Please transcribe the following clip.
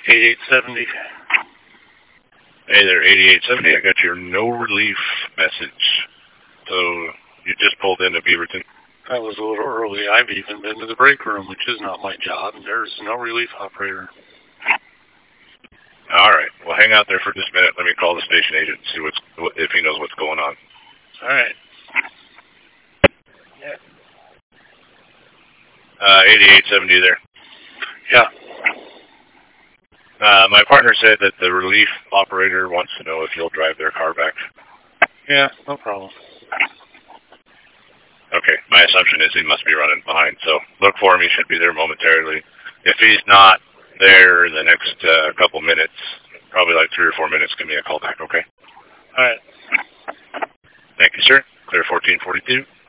8870. Hey there, 8870. I got your no relief message. So you just pulled into Beaverton. That was a little early. I've even been to the break room, which is not my job. There's no relief operator. All right. Well, hang out there for just a minute. Let me call the station agent and see if he knows what's going on. All right. 8870 there. Yeah. My partner said that the relief operator wants to know if you'll drive their car back. Yeah, no problem. Okay, my assumption is he must be running behind, so look for him. He should be there momentarily. If he's not there in the next couple minutes, probably like 3 or 4 minutes, give me a call back, okay? All right. Thank you, sir. Clear 1442.